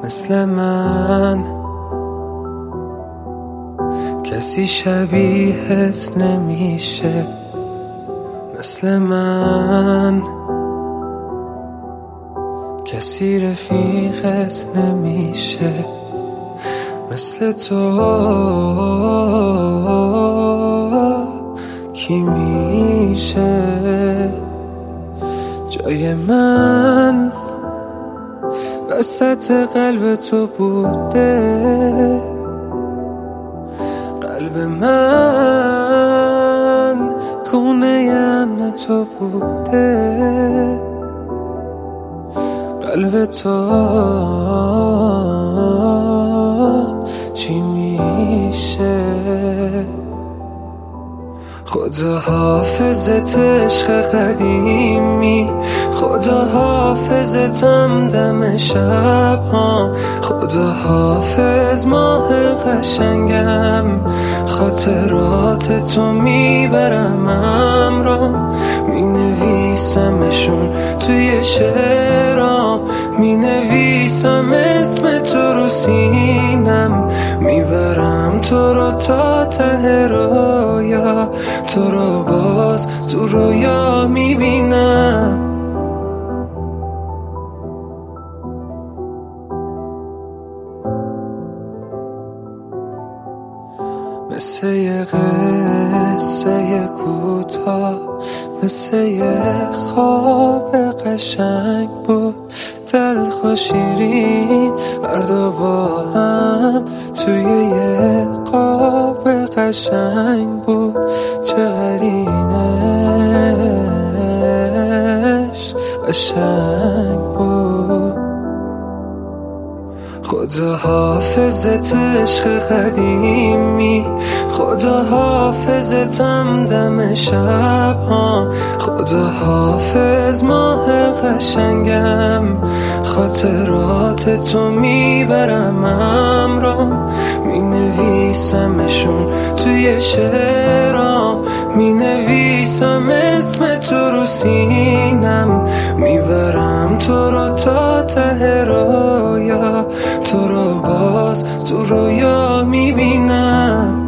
مثل من کسی شبیهت نمیشه، مثل من کسی رفیقت نمیشه، مثل تو کی میشه؟ جای من وسط قلب تو بوده، قلب من خونه امن تو بوده، قلب تو چی میشه؟ خدا حافظت عشق قدیمی، خدا حافظتم دم شب ها، خدا حافظ ماه قشنگم، خاطرات تو میبرم امرام، می نویسمشون توی شعرام، می نویسم اسم تو رو سینم، میبرم تو رو تا ته رویا، تو رو باز تو رویا میبینم. مثل یه قصه کوتاه، مثل یه خواب قشنگ بود، تلخ و شیرین هر دو با هم توی یه قاب قشنگ بود، چقدر اینش قشنگ بود. خدا حافظت عشق قدیمی، خدا حافظتم دم شب ها، خدا حافظ ماه قشنگم، خاطرات تو میبرم امرام، می نویسمشون توی شعرام، می نویسم اسم تو رو سینم، میبرم تو رو تا ته رویا، تو رو باز تو رویا میبینم.